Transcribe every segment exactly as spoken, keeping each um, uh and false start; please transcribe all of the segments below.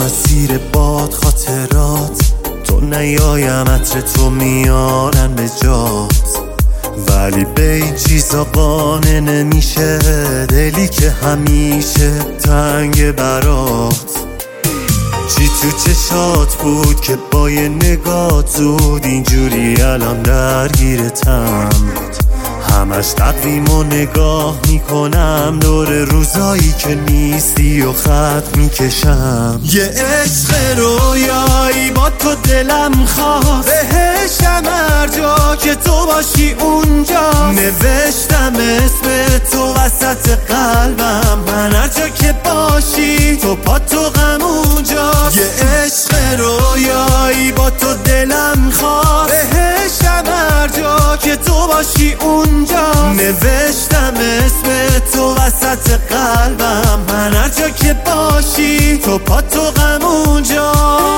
مسیر باد خاطرات، تو نیایم عطر تو میارن به جات، ولی به این چیزا قانع نمیشه دلی که همیشه تنگ برات. چی تو چشات بود که با یه نگاه زود اینجوری الان درگیرتم؟ همش تقویم و نگاه میکنم دور روزایی که نیستی و خط میکشم. یه عشق رویایی با تو دلم خواست، بهشم هر جا که تو باشی اونجا. نوشتم اسم تو وسط قلبم، من هر جا که باشی تو پا تو غم اونجا. یه عشق رویایی با تو دلم خواست، بهشم هر جا که تو باشی اونجا. نوشتم اسم تو وسط قلبم، من هر جا که باشی تو پا تو غم اونجا.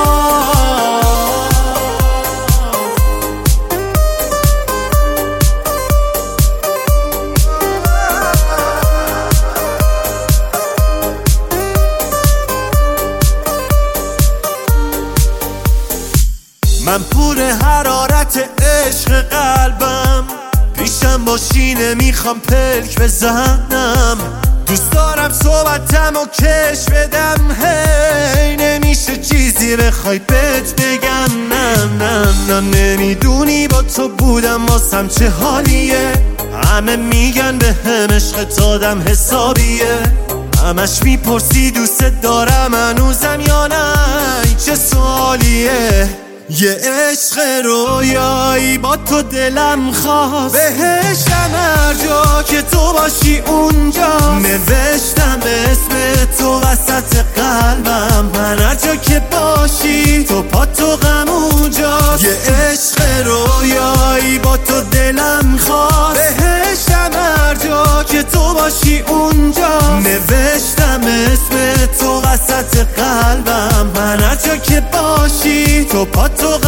من پور حرارت عشق قلبم، پیشم باشی نمیخوام پلک بزنم. دوست دارم صحبتم و کش بدم، هی نمیشه چیزی بخوای بهت بگم. نه نه نه نمیدونی با تو بودم واسم چه حالیه. همه میگن به هم عشقت آدم حسابیه، همش میپرسی دوست دارم هنوزم یا نه، این چه سوالیه. یه عشق رویایی با تو دلم خواست، بهشم هر جا که تو باشی اونجا. نوشتم اسم تو وسط قلبم، من هر جا که باشی تو پا تو غم اونجا. یه عشق رویایی با تو دلم خواست، بهشم هر جا که تو باشی اونجا. نوشتم اسم تو وسط قلبم، من هر جا که باشی تو پا تو